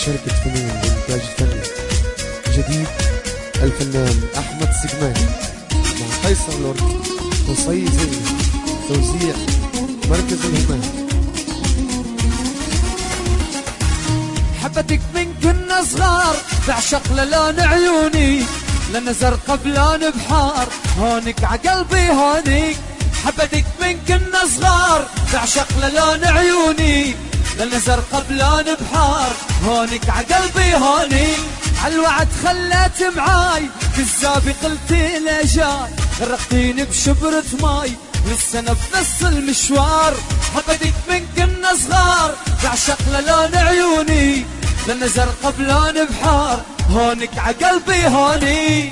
شركة فنون للإنتاج الفني جديد الفنان أحمد سجمان مع قيصر لورد قصي زين توزيع مركز الهمام. حبتك من كنا صغار بعشق للون عيوني لنا زرقاء بلون بحار هونك عقلبي هونك. حبتك من كنا صغار بعشق للون عيوني لنا زرقاء بلون بحار هونك عقلبي هونك. عالوعد خليت معاي كذابي قلتي لي جاي غرقتيني بشبرة ماي لسه بنص المشوار. حبتك من كنا صغار بعشق للون عيوني لنا زرقاء بلون بحار هونك عقلبي هوني.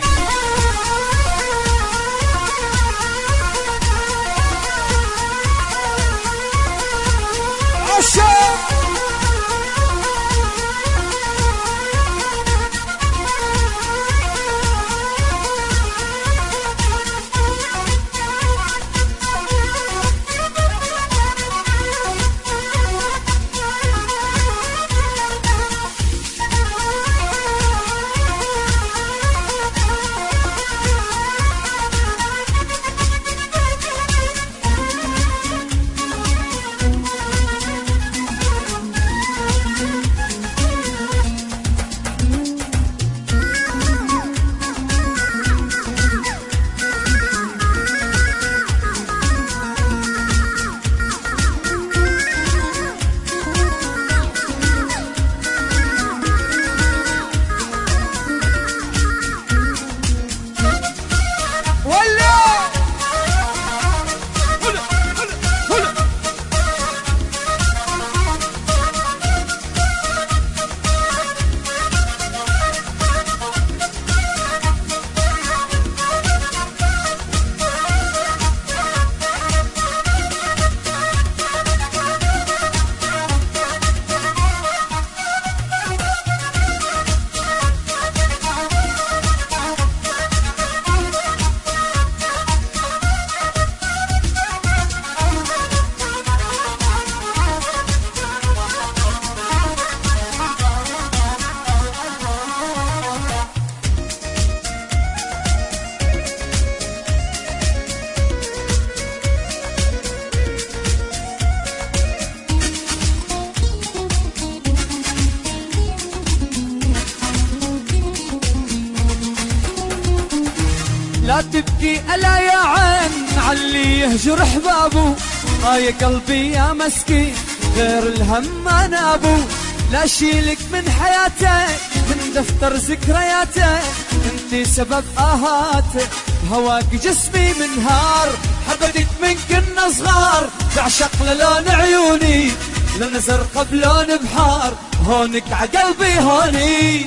لا تبكي ألا يا عين علي يهجر حبابه يا قلبي يا مسكين غير الهم أنا أبو. لا شيلك من حياتي من دفتر ذكرياتي انتي سبب آهاتي بهواك جسمي منهار. حبتك من كنا صغار بعشق للون عيوني لنا زرقاء بلون بحار هونك عقلبي هوني.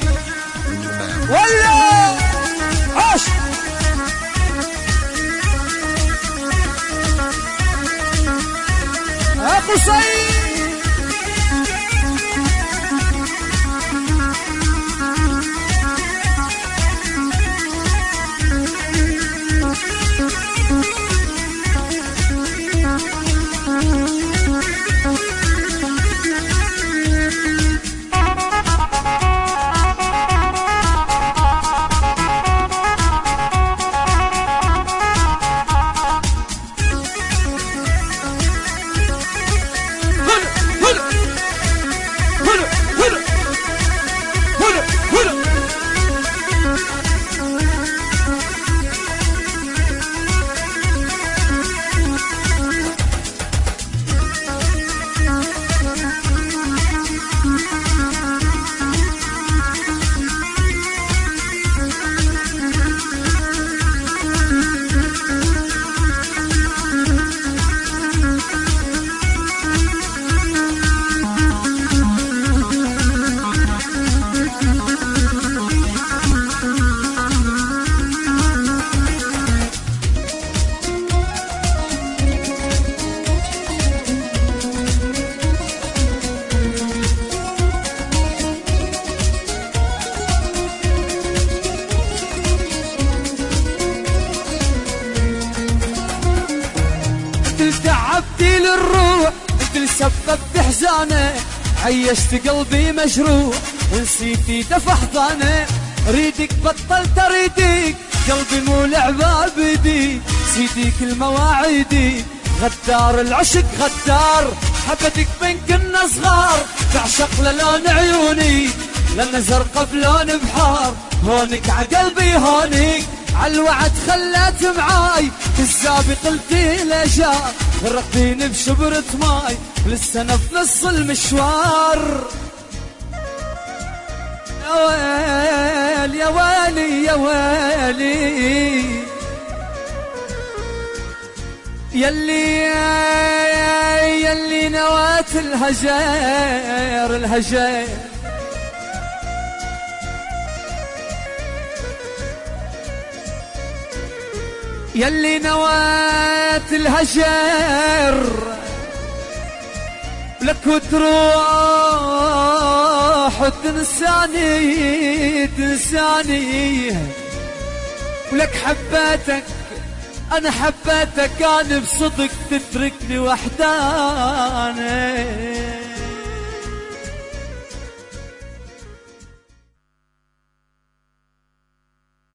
ولا عاش قصي تعبتي للروح مثل سببت حزانه عيشت قلبي مجروح نسيتي دفع حضانه ريدك بطلت اريدك قلبي مو لعبة بيدي سيدي كل مواعيدي غدار العشق غدار حبتك من كنا صغار تعشق للون عيوني لأن زرقة بلون بحار هونك عقلبي هونك عالوعد خلات معاي كذابي قلتي ليشار غرقتيني بشبرة ماي لسه انا في نص المشوار يا ويل يا ويلي يا ويلي يلي نواة الهجر الهجر يلي نواة الهجر لك وتروح وتنساني تنساني ولك حبيتك انا حبيتك كان بصدق تتركني وحداني